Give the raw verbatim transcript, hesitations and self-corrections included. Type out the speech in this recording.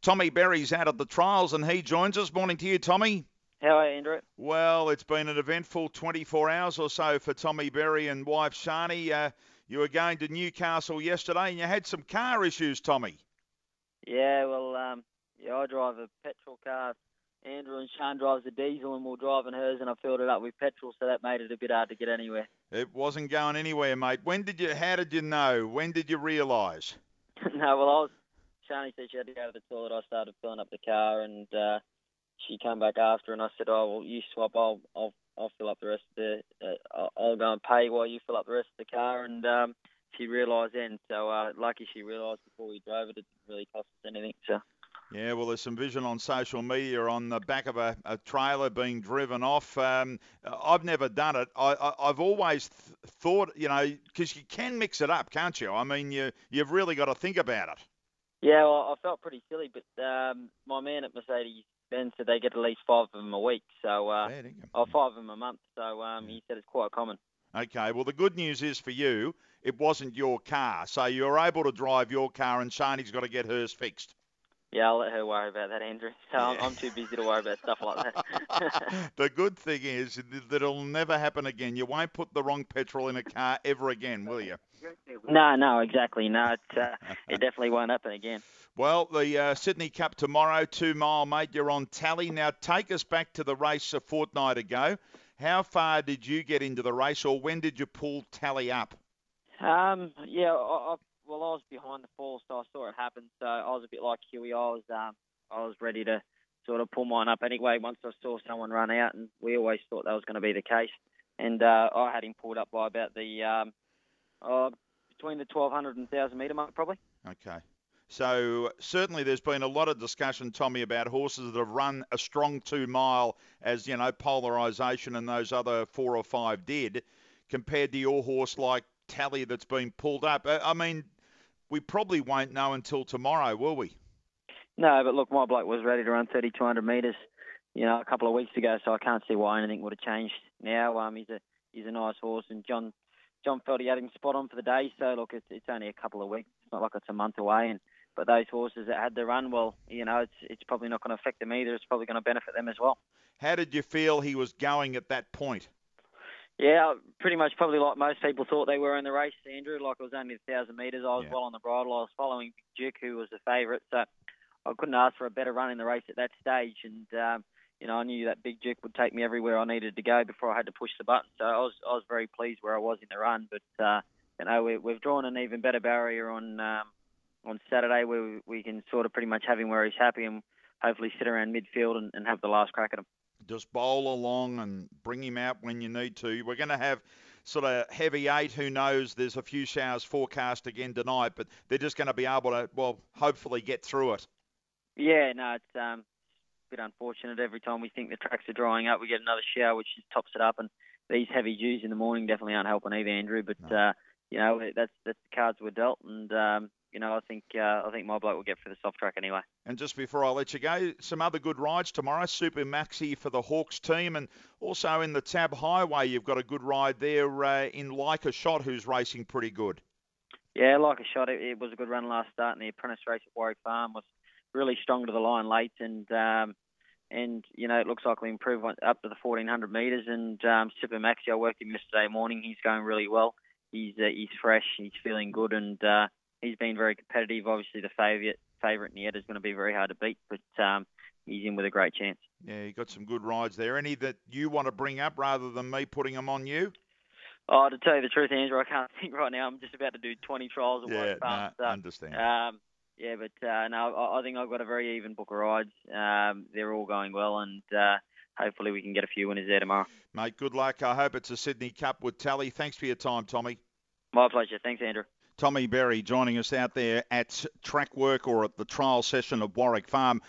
Tommy Berry's out at the trials and he joins us. Morning to you, Tommy. How are you, Andrew? Well, it's been an eventful twenty-four hours or so for Tommy Berry and wife Shani. Uh, you were going to Newcastle yesterday and you had some car issues, Tommy. Yeah, well, um, yeah, I drive a petrol car. Andrew and Sean drives a diesel, and we're driving hers, and I filled it up with petrol, so that made it a bit hard to get anywhere. It wasn't going anywhere, mate. When did you? How did you know? When did you realise? No, well, I was. Shani said she had to go to the toilet. I started filling up the car, and uh, she came back after, and I said, "Oh, well, you swap. I'll, I'll, I'll fill up the rest of the. Uh, I'll, I'll go and pay while you fill up the rest of the car." And um, she realised then. So uh, lucky she realised before we drove it. It didn't really cost us anything. So. Yeah, well, there's some vision on social media on the back of a, a trailer being driven off. Um, I've never done it. I, I, I've always th- thought, you know, because you can mix it up, can't you? I mean, you, you've really got to think about it. Yeah, well, I felt pretty silly, but um, my man at Mercedes-Benz said they get at least five of them a week, so uh, or five of them a month. So um, he said it's quite common. Okay, well, the good news is for you, it wasn't your car, so you're able to drive your car, and Shani's got to get hers fixed. Yeah, I'll let her worry about that, Andrew. So yeah. I'm, I'm too busy to worry about stuff like that. The good thing is that it'll never happen again. You won't put the wrong petrol in a car ever again, will you? No, no, exactly. No, it, uh, it definitely won't happen again. Well, the uh, Sydney Cup tomorrow, two mile, mate. You're on tally. Now, take us back to the race a fortnight ago. How far did you get into the race, or when did you pull tally up? Um, yeah, I, I Well, I was behind the fall, so I saw it happen. So I was a bit like Huey. I was, um, I was ready to sort of pull mine up anyway. Once I saw someone run out, and we always thought that was going to be the case. And uh, I had him pulled up by about the um, uh, between the twelve hundred and one thousand metre mark, probably. Okay. So certainly there's been a lot of discussion, Tommy, about horses that have run a strong two mile, as you know, Polarisation and those other four or five did, compared to your horse like Tally that's been pulled up. I mean, we probably won't know until tomorrow, will we? No, but look, my bloke was ready to run thirty-two hundred metres, you know, a couple of weeks ago, so I can't see why anything would have changed now. Um, he's a he's a nice horse, and John John felt he had him spot on for the day. So look, it's it's only a couple of weeks. It's not like it's a month away, and but those horses that had the run, well, you know, it's it's probably not going to affect them either. It's probably going to benefit them as well. How did you feel he was going at that point? Yeah, pretty much probably like most people thought they were in the race, Andrew. Like it was only a thousand metres. I was yeah. well on the bridle. I was following Duke, who was the favourite. So I couldn't ask for a better run in the race at that stage. And, um, you know, I knew that Big Duke would take me everywhere I needed to go before I had to push the button. So I was I was very pleased where I was in the run. But, uh, you know, we, we've drawn an even better barrier on um, on Saturday where we, we can sort of pretty much have him where he's happy and hopefully sit around midfield and, and have the last crack at him. Just bowl along and bring him out when you need to. We're going to have sort of heavy eight. Who knows? There's a few showers forecast again tonight, but they're just going to be able to, well, hopefully get through it. Yeah, no, it's um, a bit unfortunate. Every time we think the tracks are drying up, we get another shower, which just tops it up. And these heavy dews in the morning definitely aren't helping either, Andrew. But, no. uh, you know, that's that's the cards we're dealt. And, um, you know, I think uh, I think my bloke will get for the soft track anyway. And just before I let you go, some other good rides tomorrow. Super Maxi for the Hawks team, and also in the Tab Highway, you've got a good ride there uh, in Like a Shot, who's racing pretty good. Yeah, Like a Shot. It, it was a good run last start, and the apprentice race at Warwick Farm was really strong to the line late, and um, and you know it looks like we improve up to the fourteen hundred metres. And um, Super Maxi, I worked him yesterday morning. He's going really well. He's uh, he's fresh. He's feeling good, and uh, he's been very competitive. Obviously, the favourite favourite Nieta is going to be very hard to beat, but um, he's in with a great chance. Yeah, you got some good rides there. Any that you want to bring up rather than me putting them on you? Oh, to tell you the truth, Andrew, I can't think right now. I'm just about to do twenty trials at yeah, Warwick Farm. No, so, understand. Um, yeah, but uh, no, I, I think I've got a very even book of rides. Um, they're all going well, and uh, hopefully we can get a few winners there tomorrow. Mate, good luck. I hope it's a Sydney Cup with Tally. Thanks for your time, Tommy. My pleasure. Thanks, Andrew. Tommy Berry joining us out there at track work or at the trial session of Warwick Farm.